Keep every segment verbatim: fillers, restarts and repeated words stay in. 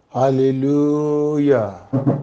Hallelujah.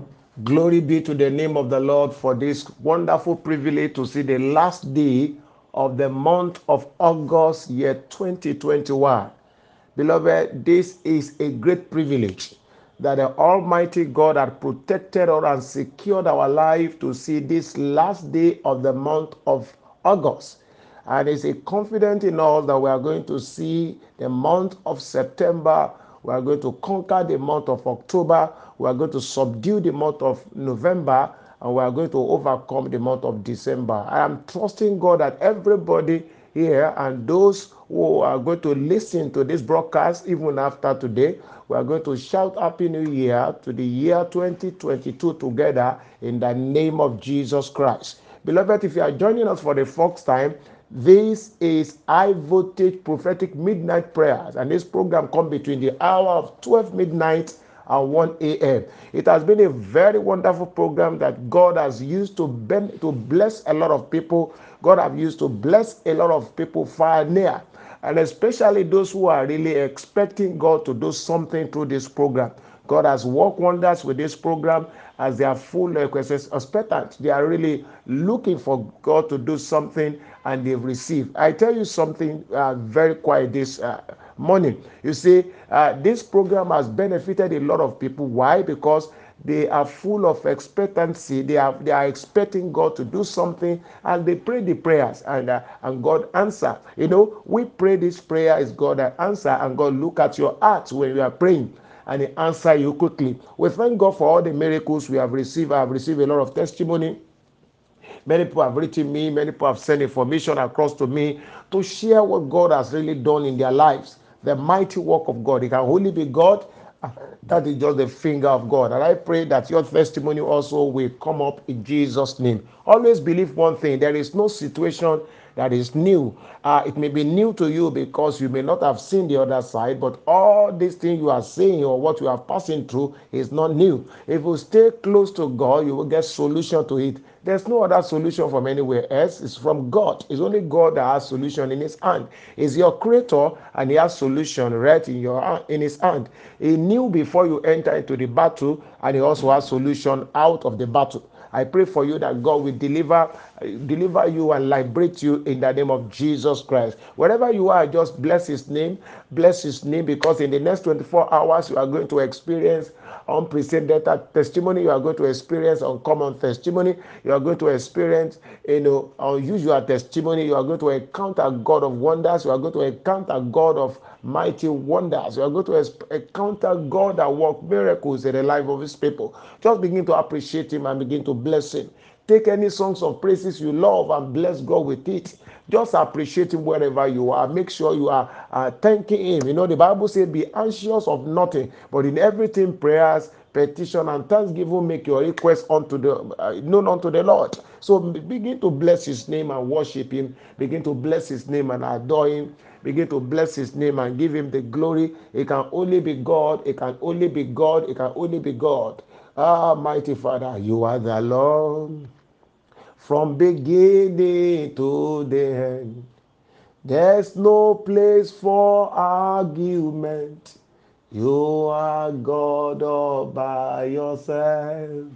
Glory be to the name of the Lord for this wonderful privilege to see the last day of the month of August, year twenty twenty-one. Beloved, this is a great privilege that the Almighty God had protected us and secured our life to see this last day of the month of August. And it's a confidence in us that we are going to see the month of September. We are going to conquer the month of October. We are going to subdue the month of November. And we are going to overcome the month of December. I am trusting God that everybody here and those who are going to listen to this broadcast even after today, we are going to shout Happy New Year to the year twenty twenty-two together in the name of Jesus Christ. Beloved, if you are joining us for the first time, this is High Voltage Prophetic Midnight Prayers, and this program comes between the hour of twelve midnight and one a m It has been a very wonderful program that God has used to, ben- to bless a lot of people. God has used to bless a lot of people far and near, and especially those who are really expecting God to do something through this program. God has worked wonders with this program as they are full of expectant. They are really looking for God to do something, and they've received. I tell you something uh, very quiet this uh, morning. You see, uh, this program has benefited a lot of people. Why? Because they are full of expectancy. They are they are expecting God to do something, and they pray the prayers, and uh, and God answer. You know, we pray this prayer is God that answer, and God look at your heart when you are praying, and He answer you quickly. We thank God for all the miracles we have received. I have received a lot of testimony. Many people have written me, many people have sent information across to me to share what God has really done in their lives. The mighty work of God. It can only be God. That is just the finger of God. And I pray that your testimony also will come up in Jesus' name. Always believe one thing: there is no situation that is new. Uh, it may be new to you because you may not have seen the other side, but all these things you are saying or what you are passing through is not new. If you stay close to God, you will get solution to it. There's no other solution from anywhere else. It's from God. It's only God that has solution in His hand. He's your creator, and He has solution right in your in His hand. He knew before you enter into the battle, and He also has solution out of the battle. I pray for you that God will deliver deliver you and liberate you in the name of Jesus Christ. Wherever you are, just bless His name. Bless His name, because in the next twenty-four hours you are going to experience unprecedented testimony. You are going to experience uncommon testimony. You are going to experience, you know, unusual testimony. You are going to encounter God of wonders. You are going to encounter God of mighty wonders. You are going to encounter God that works miracles in the life of His people. Just begin to appreciate Him and begin to bless Him. Take any songs of praises you love and bless God with it. Just appreciate Him wherever you are. Make sure you are uh, thanking Him. You know, the Bible says, be anxious of nothing, but in everything, prayers, petition, and thanksgiving, make your request unto the uh, known unto the Lord. So begin to bless His name and worship Him. Begin to bless His name and adore Him. Begin to bless His name and give Him the glory. It can only be God. It can only be God. It can only be God. Ah, mighty Father, you are the Lord from beginning to the end. There's no place for argument. You are God all by yourself.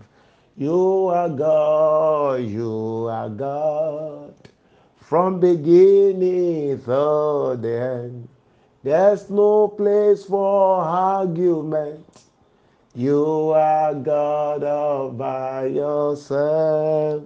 You are God, you are God. From beginning to the end. There's no place for argument. You are God all by yourself.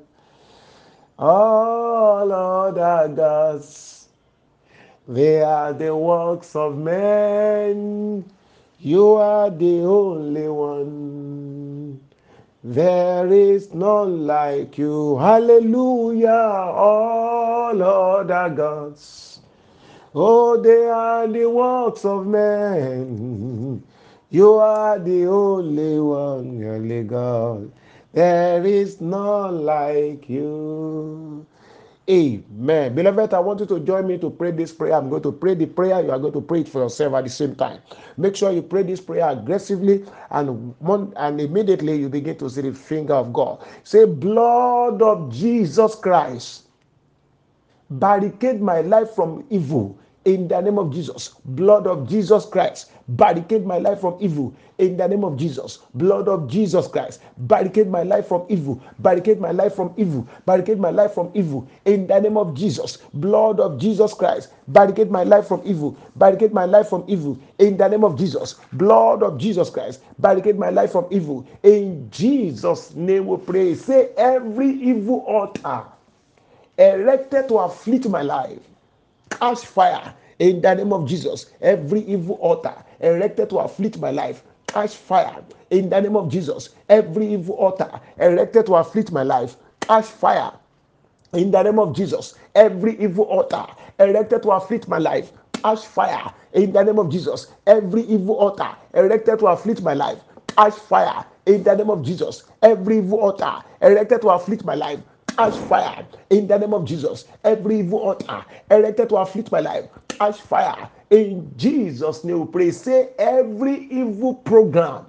All other gods, they are the works of men. You are the only one. There is none like you. Hallelujah. All other gods, oh, they are the works of men. You are the only one, only God. There is none like you. Amen. Beloved, I want you to join me to pray this prayer. I'm going to pray the prayer. You are going to pray it for yourself at the same time. Make sure you pray this prayer aggressively, and one, and immediately you begin to see the finger of God. Say, blood of Jesus Christ, barricade my life from evil in the name of Jesus. Blood of Jesus Christ, barricade my life from evil in the name of Jesus. Blood of Jesus Christ, barricade my life from evil, barricade my life from evil, barricade my life from evil in the name of Jesus. Blood of Jesus Christ, barricade my life from evil, barricade my life from evil in the name of Jesus. Blood of Jesus Christ, barricade my life from evil in Jesus' name we pray. Say, every evil altar erected to afflict my life, catch fire in the name of Jesus. Every evil altar erected to afflict my life, catch fire in the name of Jesus. Every evil altar erected to afflict my life, catch fire in the name of Jesus. Every evil altar erected to afflict my life, catch fire in the name of Jesus. Every evil altar erected to afflict my life, catch fire in the name of Jesus. Every evil altar erected to afflict my life, catch fire in the name of Jesus. Every evil altar erected to afflict my life, catch fire in Jesus' name we pray. Say, every evil program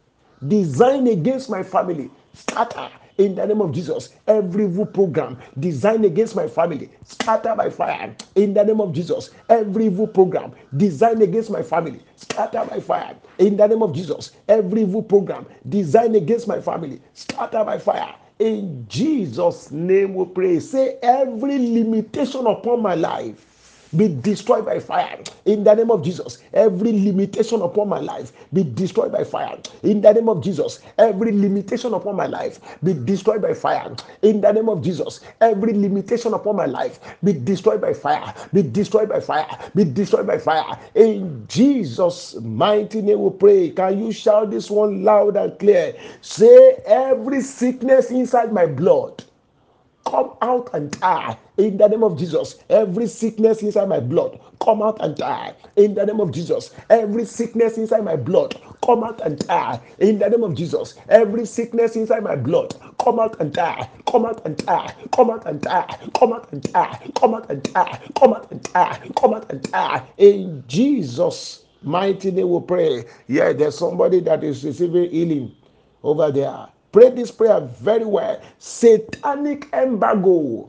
designed against my family, scatter in the name of Jesus. Every evil program designed against my family, scatter by fire in the name of Jesus. Every evil program designed against my family, scatter by fire in the name of Jesus. Every evil program designed against my family, scatter by fire in Jesus' name we pray. Say, every limitation upon my life be destroyed by fire in the name of Jesus. Every limitation upon my life be destroyed by fire in the name of Jesus. Every limitation upon my life be destroyed by fire in the name of Jesus. Every limitation upon my life be destroyed by fire, be destroyed by fire, be destroyed by fire in Jesus' mighty name we pray. Can you shout this one loud and clear? Say, every sickness inside my blood, come out and die in the name of Jesus. Every sickness inside my blood, come out and die in the name of Jesus. Every sickness inside my blood, come out and die in the name of Jesus. Every sickness inside my blood, come out and die, come out and die, come out and die, come out and die, come out and die, come out and die, come out and die in Jesus' mighty name we pray. Yeah, there's somebody that is receiving healing over there. Pray this prayer very well. Satanic embargo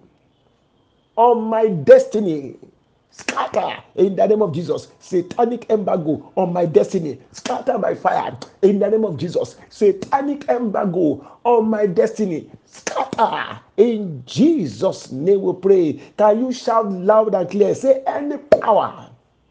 on my destiny, scatter in the name of Jesus. Satanic embargo on my destiny, scatter by fire in the name of Jesus. Satanic embargo on my destiny, scatter in Jesus' name we pray. Can you shout loud and clear? Say, any power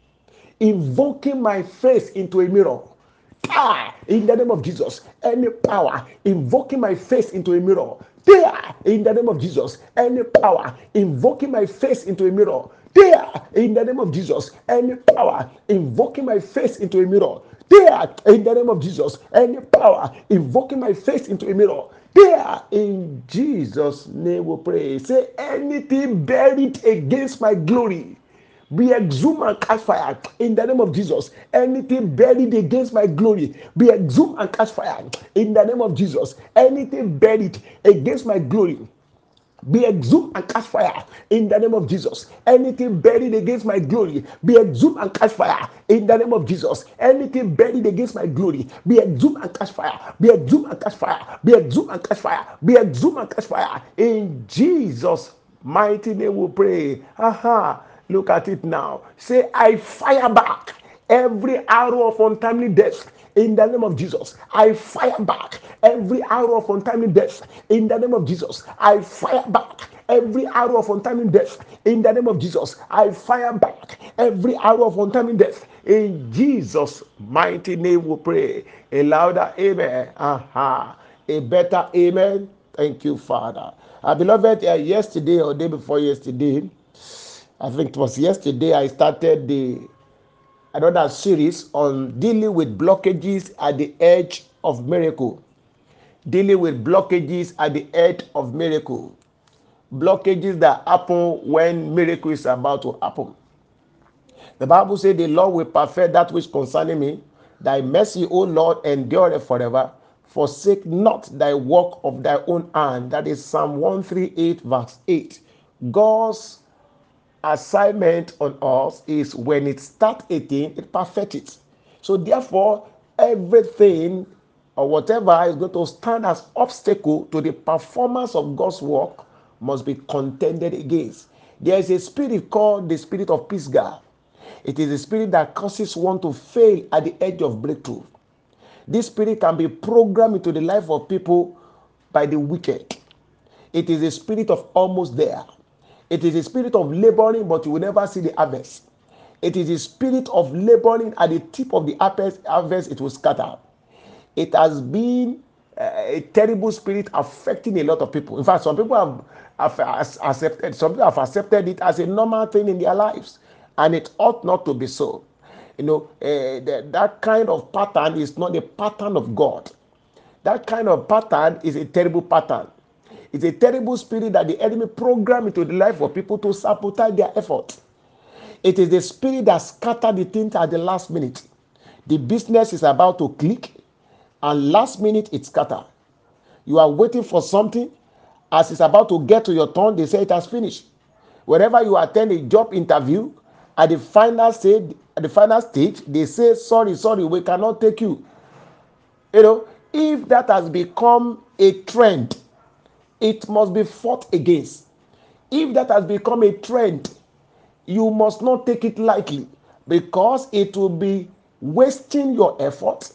invoking my face into a mirror, ah, in the name of Jesus. Any power invoking my face into a mirror, there in the name of Jesus. Any power invoking my face into a mirror, there in the name of Jesus. Any power invoking my face into a mirror, there in the name of Jesus. Any power invoking my face into a mirror, there in Jesus' name we pray. Say, anything buried against my glory, be exhumed and catch fire in the name of Jesus. Anything buried against my glory, be exhumed and catch fire in the name of Jesus. Anything buried against my glory, be exhumed and catch fire in the name of Jesus. Anything buried against my glory, be exhumed and catch fire in the name of Jesus. Anything buried against my glory, be exhumed and catch fire, be exhumed and catch fire, be exhumed and catch fire, be exhumed and catch fire in Jesus' mighty name we pray. Aha. Look at it now. Say, I fire back every arrow of untimely death in the name of Jesus. I fire back every arrow of untimely death in the name of Jesus. I fire back every arrow of untimely death in the name of Jesus. I fire back every arrow of untimely death in Jesus' mighty name we pray. A louder amen. Aha. A better amen. Thank you, Father. Uh, beloved, uh, yesterday or day before yesterday, I think it was yesterday, I started the another series on dealing with blockages at the edge of miracle. Dealing with blockages at the edge of miracle. Blockages that happen when miracle is about to happen. The Bible says, the Lord will perfect that which concerning me. Thy mercy, O Lord, endureth forever. Forsake not thy work of thy own hand. That is Psalm one thirty-eight verse eight. God's assignment on us is, when it starts a thing, it perfects it. So therefore, everything or whatever is going to stand as obstacle to the performance of God's work must be contended against. There is a spirit called the spirit of Pisgah. It is a spirit that causes one to fail at the edge of breakthrough. This spirit can be programmed into the life of people by the wicked. It is a spirit of almost there. It is a spirit of laboring, but you will never see the harvest. It is a spirit of laboring at the tip of the harvest, it will scatter. It has been a terrible spirit affecting a lot of people. In fact, some people have, have accepted, some people have accepted it as a normal thing in their lives, and it ought not to be so. You know, uh, the, that kind of pattern is not the pattern of God. That kind of pattern is a terrible pattern. It's a terrible spirit that the enemy programmed into the life of people to sabotage their effort. It is the spirit that scattered the things at the last minute. The business is about to click, and last minute it scatters. You are waiting for something. As it's about to get to your turn, they say it has finished. Wherever you attend a job interview, at the final stage, at the final stage, they say, sorry, sorry, we cannot take you. You know, if that has become a trend, it must be fought against. If that has become a trend, you must not take it lightly, because it will be wasting your effort.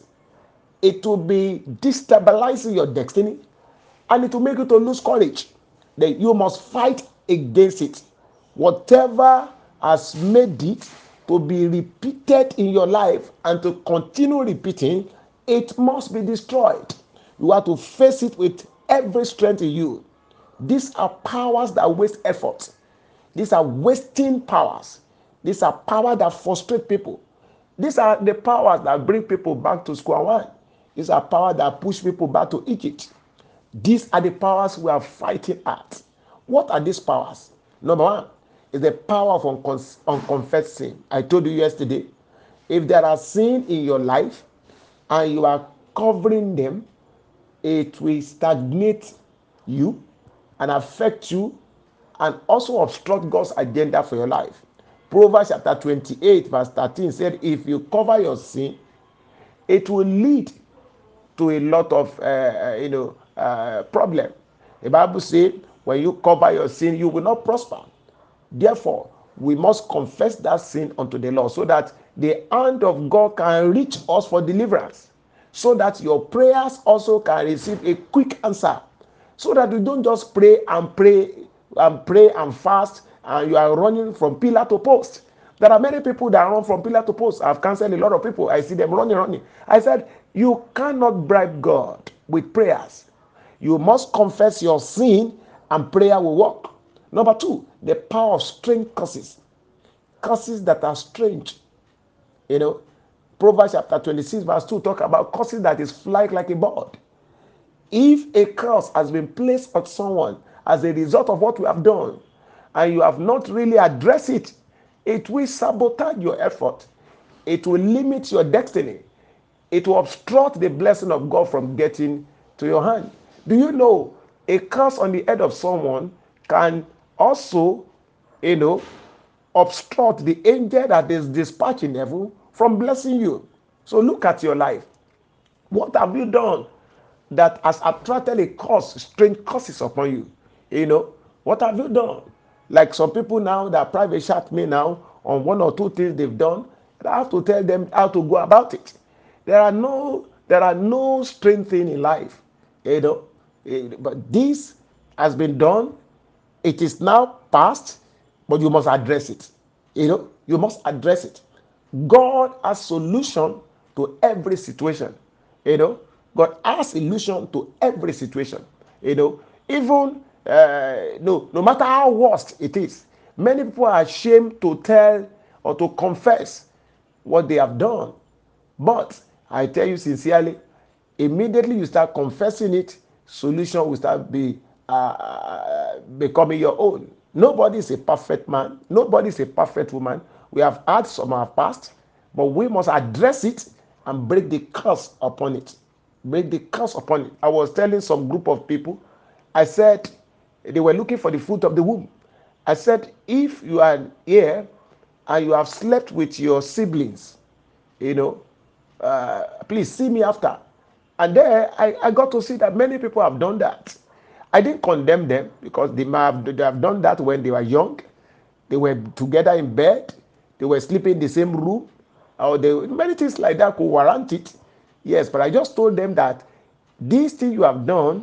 It will be destabilizing your destiny, and it will make you to lose courage. Then you must fight against it. Whatever has made it to be repeated in your life and to continue repeating, it must be destroyed. You have to face it with every strength in you. These are powers that waste effort. These are wasting powers. These are powers that frustrate people. These are the powers that bring people back to square one. These are powers that push people back to Egypt. These are the powers we are fighting at. What are these powers? Number one is the power of uncon- unconfessed sin. I told you yesterday, if there are sin in your life and you are covering them, it will stagnate you and affect you and also obstruct God's agenda for your life. Proverbs chapter twenty-eight verse thirteen said, if you cover your sin, it will lead to a lot of uh, you know uh, problem. The Bible says, when you cover your sin, you will not prosper. Therefore, we must confess that sin unto the Lord, so that the hand of God can reach us for deliverance, so that your prayers also can receive a quick answer, so that you don't just pray and pray and pray and fast and you are running from pillar to post. There are many people that run from pillar to post. I've counseled a lot of people. I see them running, running. I said, you cannot bribe God with prayers. You must confess your sin and prayer will work. Number two, the power of strange curses. Curses that are strange. You know, Proverbs chapter twenty-six verse two talk about curses that is flying like a bird. If a curse has been placed on someone as a result of what we have done, and you have not really addressed it, it will sabotage your effort. It will limit your destiny. It will obstruct the blessing of God from getting to your hand. Do you know a curse on the head of someone can also, you know, obstruct the angel that is dispatched in heaven from blessing you? So look at your life. What have you done that has attracted a curse, strange curses upon you? You know, what have you done? Like some people now that private chat me now on one or two things they've done, and I have to tell them how to go about it. There are no, there are no strange thing in life, you know. Eh, But this has been done. It is now past, but you must address it. You know, you must address it. God has solution to every situation. You know, God has solution to every situation. You know, even uh, no, no matter how worst it is, many people are ashamed to tell or to confess what they have done. But I tell you sincerely, immediately you start confessing it, solution will start be uh, becoming your own. Nobody is a perfect man. Nobody is a perfect woman. We have had some of our past, but we must address it and break the curse upon it. Break the curse upon it. I was telling some group of people, I said they were looking for the fruit of the womb. I said, if you are here and you have slept with your siblings, you know, uh, please see me after. And there I, I got to see that many people have done that. I didn't condemn them because they, may have, they have done that when they were young. They were together in bed. they were sleeping in the same room, or they, many things like that could warrant it. Yes, but I just told them that this thing you have done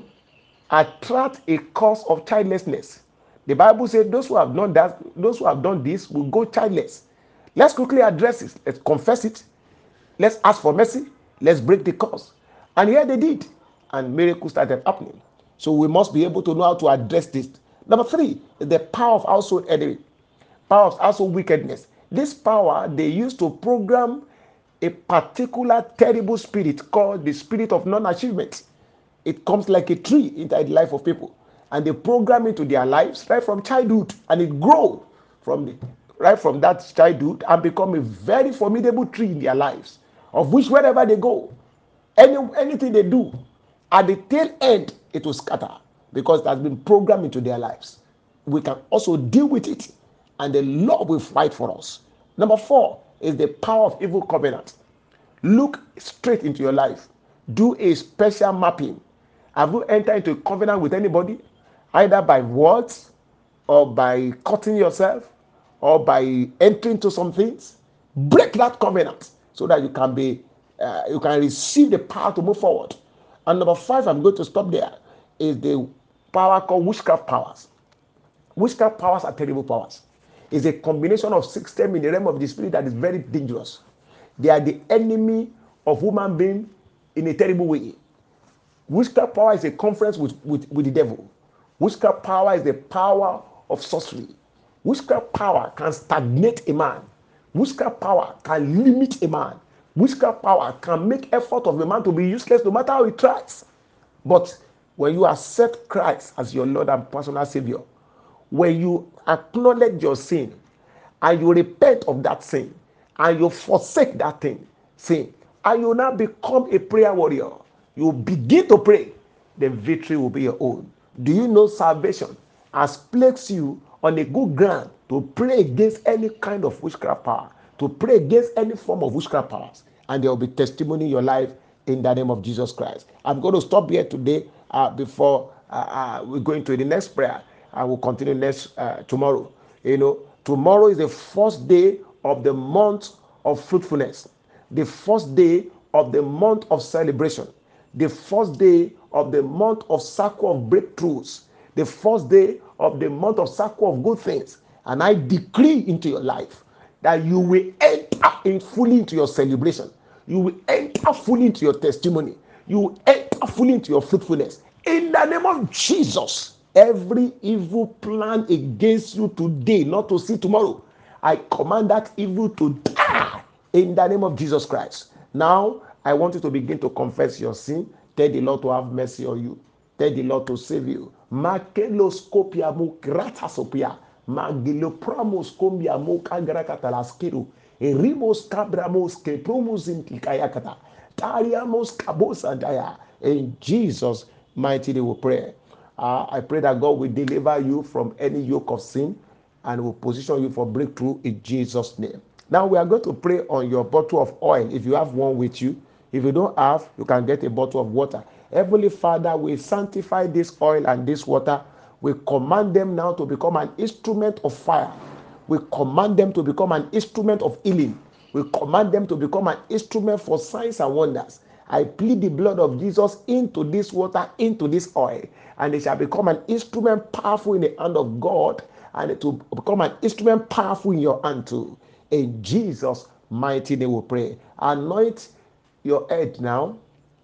attract a cause of childlessness. The Bible said those who have done that, those who have done this will go childless. Let's quickly address it. Let's confess it. Let's ask for mercy. Let's break the curse. And here they did. And miracles started happening. So we must be able to know how to address this. Number three is the power of household enemy. Power of household wickedness. This power they use to program a particular terrible spirit called the spirit of non-achievement. It comes like a tree into the life of people, and they program into their lives right from childhood, and it grows from the, right from that childhood and become a very formidable tree in their lives, of which wherever they go, any anything they do, at the tail end it will scatter because it has been programmed into their lives. We can also deal with it, and the Lord will fight for us. Number four is the power of evil covenant. Look straight into your life. Do a special mapping. Have you entered into a covenant with anybody, either by words or by cutting yourself or by entering into some things? Break that covenant so that you can be, uh, you can receive the power to move forward. And number five, I'm going to stop there, is the power called witchcraft powers. Witchcraft powers are terrible powers. It's a combination of system in the realm of the spirit that is very dangerous. They are the enemy of human being in a terrible way. Witchcraft power is a conference with, with, with the devil. Witchcraft power is the power of sorcery. Witchcraft power can stagnate a man. Witchcraft power can limit a man. Witchcraft power can make effort of a man to be useless no matter how he tries. But when you accept Christ as your Lord and personal Savior, when you acknowledge your sin and you repent of that sin and you forsake that thing, sin, and you now become a prayer warrior, you begin to pray, the victory will be your own. Do you know salvation has placed you on a good ground to pray against any kind of witchcraft power, to pray against any form of witchcraft powers, and there will be testimony in your life in the name of Jesus Christ. I'm going to stop here today uh, before uh, uh, we go into the next prayer. I will continue next uh, tomorrow. You know, tomorrow is the first day of the month of fruitfulness, the first day of the month of celebration, the first day of the month of circle of breakthroughs, the first day of the month of circle of good things. And I decree into your life that you will enter in fully into your celebration. You will enter fully into your testimony. You will enter fully into your fruitfulness. In the name of Jesus, every evil plan against you today, not to see tomorrow, I command that evil to die in the name of Jesus Christ. Now, I want you to begin to confess your sin. Tell the Lord to have mercy on you. Tell the Lord to save you. Makeloscopia mu gratasopia. Magilopramos combia mo kagrakatalaskeru. Erimos cabramos que promus in tikayakata. Tariamos kabosandaya. In Jesus' mighty name we pray. Uh, I pray that God will deliver you from any yoke of sin and will position you for breakthrough in Jesus' name. Now we are going to pray on your bottle of oil. If you have one with you, if you don't have, you can get a bottle of water. Heavenly Father, we sanctify this oil and this water. We command them now to become an instrument of fire. We command them to become an instrument of healing. We command them to become an instrument for signs and wonders. I plead the blood of Jesus into this water, into this oil, and it shall become an instrument powerful in the hand of God, and it will become an instrument powerful in your hand too. In Jesus' mighty name we pray. Anoint your head now,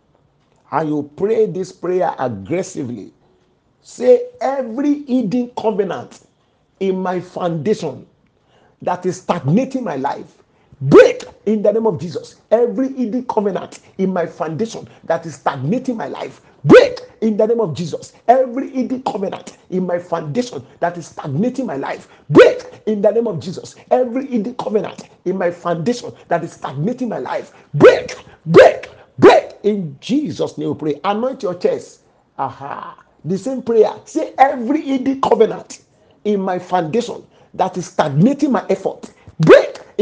and you pray this prayer aggressively. Say, every hidden covenant in my foundation that is stagnating my life, break in the name of Jesus. Every hidden covenant in my foundation that is stagnating my life, break in the name of Jesus. Every hidden covenant in my foundation that is stagnating my life, break in the name of Jesus. Every hidden covenant in my foundation that is stagnating my life, break, break, break in Jesus' name we pray. Anoint your chest. Aha. The same prayer. Say, every hidden covenant in my foundation that is stagnating my effort, break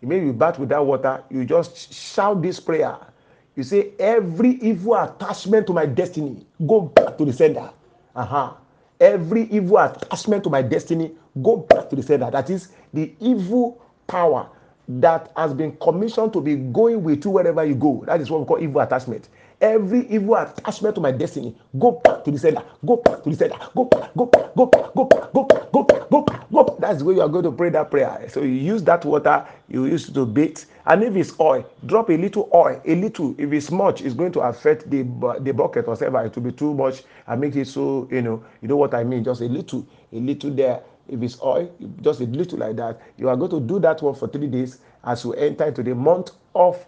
Maybe you bath with that water, you just shout this prayer. You say, every evil attachment to my destiny, go back to the sender. Uh-huh. Every evil attachment to my destiny, go back to the sender. That is the evil power that has been commissioned to be going with you wherever you go. That is what we call evil attachment. Every evil attachment to my destiny, go back to the sender. Go back to the sender. Go back, go back, go back, go back, go back, go back, go back, go back. That's the way you are going to pray that prayer. So you use that water, you use it to bathe. And if it's oil, drop a little oil, a little. If it's much, it's going to affect the the bucket or whatever. It will be too much and make it so, you know, you know what I mean. Just a little, a little there. If it's oil, just a little like that. You are going to do that one for three days as you enter into the month of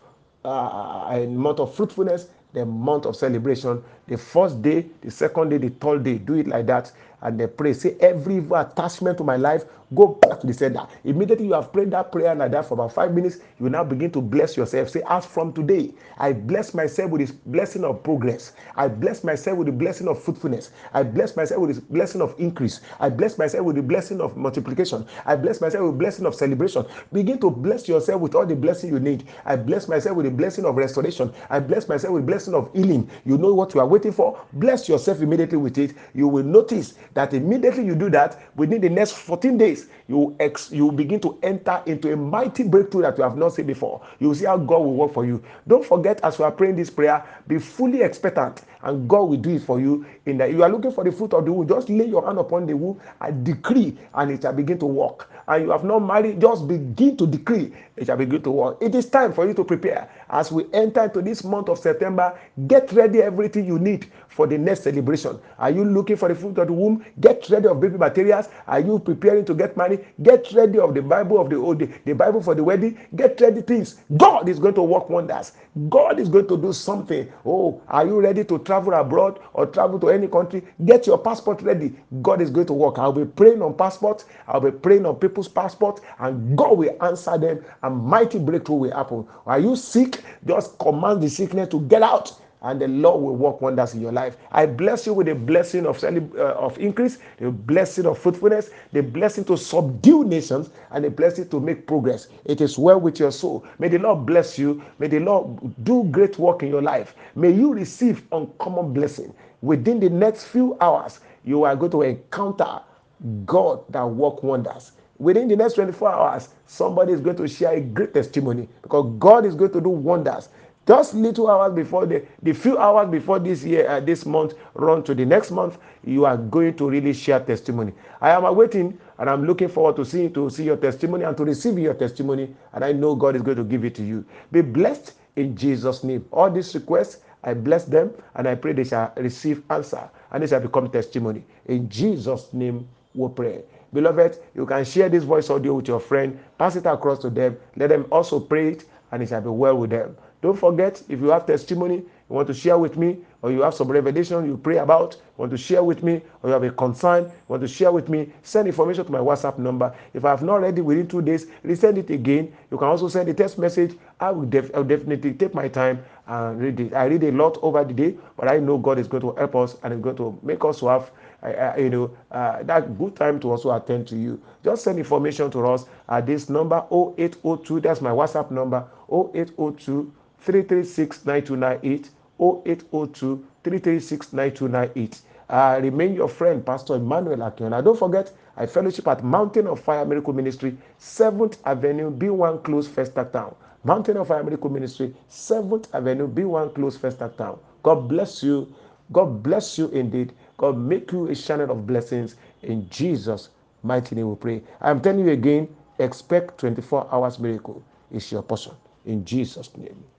uh, a month of fruitfulness, the month of celebration. The first day, the second day, the third day, do it like that, and then pray. Say, every evil attachment to my life, go back to the sender. Immediately you have prayed that prayer like that for about five minutes, you will now begin to bless yourself. Say, as from today, I bless myself with this blessing of progress. I bless myself with the blessing of fruitfulness. I bless myself with this blessing of increase. I bless myself with the blessing of multiplication. I bless myself with the blessing of celebration. Begin to bless yourself with all the blessing you need. I bless myself with the blessing of restoration. I bless myself with the blessing of healing. You know what you are waiting for? Bless yourself immediately with it. You will notice that immediately you do that, within the next fourteen days, you ex- you begin to enter into a mighty breakthrough that you have not seen before. You will see how God will work for you. Don't forget, as you are praying this prayer, be fully expectant, and God will do it for you. In that you are looking for the fruit of the womb, just lay your hand upon the womb and decree, and it shall begin to work. And you have not married, just begin to decree, it shall begin to work. It is time for you to prepare. As we enter into this month of September, get ready everything you need for the next celebration. Are you looking for the fruit of the womb? Get ready of baby materials. Are you preparing to get married? Get ready of the Bible of the old, the, the Bible for the wedding. Get ready things. God is going to work wonders. God is going to do something. Oh, are you ready to travel abroad or travel to any country? Get your passport ready. God is going to work. I'll be praying on passports. I'll be praying on people's passports, and God will answer them, and mighty breakthrough will happen. Are you sick? Just command the sickness to get out, and the Lord will work wonders in your life. I bless you with the blessing of, uh, of increase, the blessing of fruitfulness, the blessing to subdue nations, and the blessing to make progress. It is well with your soul. May the Lord bless you. May the Lord do great work in your life. May you receive uncommon blessing. Within the next few hours, you are going to encounter God that work wonders. Within the next twenty-four hours, somebody is going to share a great testimony, because God is going to do wonders. Just little hours before the, the few hours before this year, uh, this month, run to the next month, you are going to really share testimony. I am awaiting, and I'm looking forward to see to see your testimony and to receive your testimony. And I know God is going to give it to you. Be blessed in Jesus' name. All these requests, I bless them, and I pray they shall receive answer, and they shall become testimony. In Jesus' name we pray. Beloved, you can share this voice audio with your friend, pass it across to them, let them also pray it, and it shall be well with them. Don't forget, if you have testimony you want to share with me, or you have some revelation you pray about, you want to share with me, or you have a concern you want to share with me, send information to my WhatsApp number. If I have not read it within two days, resend it again. You can also send a text message. I will, def- I will definitely take my time and read it. I read a lot over the day, but I know God is going to help us, and is going to make us to have uh, you know, uh, that good time to also attend to you. Just send information to us at this number oh eight oh two. That's my WhatsApp number, oh eight oh two, three three six, nine two nine eight, oh eight oh two, three three six, nine two nine eight. Uh, remain your friend, Pastor Emmanuel Akiona. Don't forget, I fellowship at Mountain of Fire Miracle Ministry, seventh Avenue, B one Close, Festac Town. Mountain of Fire Miracle Ministry, seventh Avenue, B one Close, Festac Town. God bless you. God bless you indeed. God make you a channel of blessings. In Jesus' mighty name we pray. I'm telling you again, expect twenty-four hours miracle is your portion. In Jesus' name.